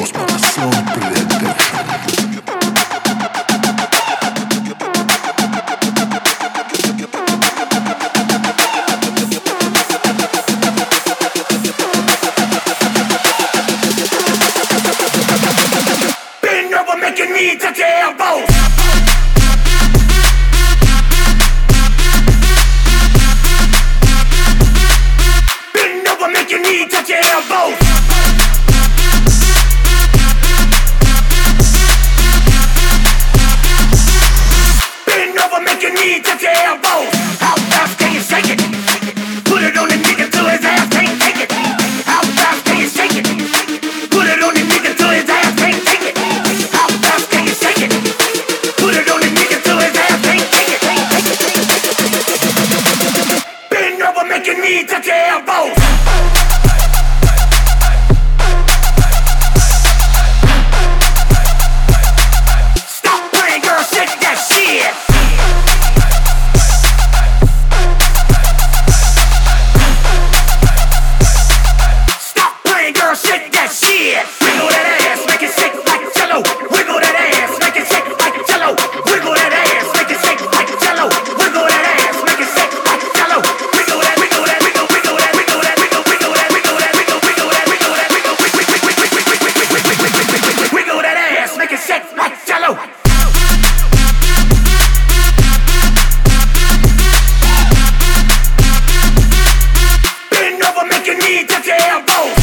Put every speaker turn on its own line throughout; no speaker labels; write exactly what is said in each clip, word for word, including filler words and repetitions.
Господи, сон, блядь, дальше.
Bend over, make your knee touch your elbows. Bend over, make your knee touch your elbows. Bend over, make your knee touch your elbows. How fast can you shake it? Put it on the nigga till his ass can't take it. How fast can you shake it? Put it on the nigga till his ass can't take it. How fast can you shake it? Put it on the nigga till his ass can't take it. Bend over, make your knee touch your elbows. Stop playing, girl, shake that shit. Stop playing, girl, shake that shit. Wiggle that ass, make it shake like jello. Wiggle that ass, make it shake like jello. Wiggle that ass, make it shake like jello. Wiggle that ass, make it shake like jello. Wiggle that, wiggle that, wiggle, wiggle that, wiggle that, wiggle, wiggle that, wiggle that, wiggle, wiggle that, wiggle that, wiggle, wiggle, wiggle, wiggle, wiggle, wiggle that ass, make it shake like jello. Bend over, make your knee touch your elbows.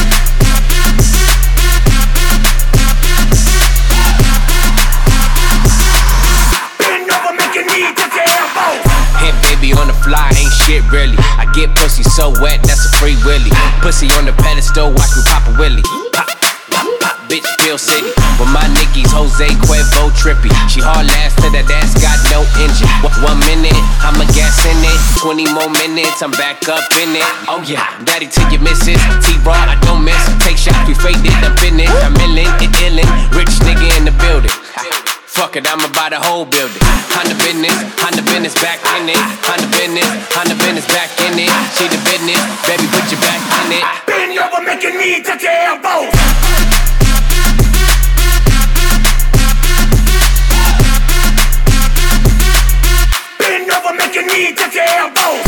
Bend over, make your knee touch your elbows.
Hit baby on the fly, ain't shit really. I get pussy so wet, that's a free willy. Pussy on the pedestal, watch me pop a willy. Pop, pop, pop, bitch, Bill City. With my Nickies, Jose Cuervo trippy. She hard last to that ass, got no engine. One minute, I'ma gas in it. Twenty more minutes, I'm back up in it. Oh yeah, daddy to your missus. T-Raw, I don't miss. Take shots, we faked it, I'm in it. I'm illin', it illin'. Rich nigga in the building. Fuck it, I'ma buy the whole building. Honda business, Honda business back in it. Honda business, Honda business back in it. See the business, baby, put your back in it.
Bend over, make your knee touch your elbows. Bend over, make your knee touch your elbows.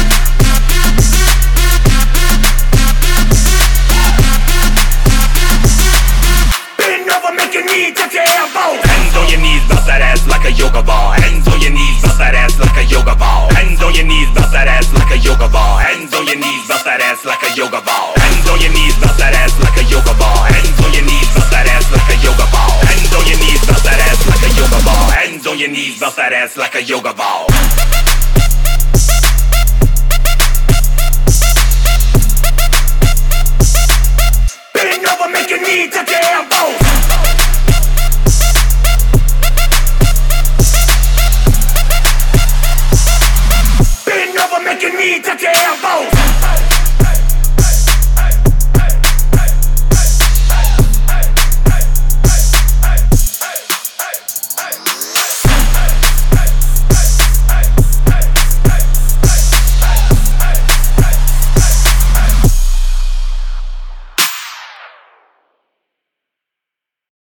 Bend over, make your knee touch your elbows.
Hands on your knees, bounce that ass like a yoga ball. Hands on your knees, bounce that ass like a yoga ball. Hands on your knees, bounce that ass like a yoga ball. Hands on your knees, bounce that ass like a yoga ball. Hands on your knees, bounce that ass like a yoga ball. Hands on your knees, bounce that ass like a yoga ball. Hands on your knees, bounce that ass like a yoga ball. Hands on your knees, bounce that ass like a yoga ball.
Bend over, make your knee touch your elbows. Bend over, make your knee touch your elbows.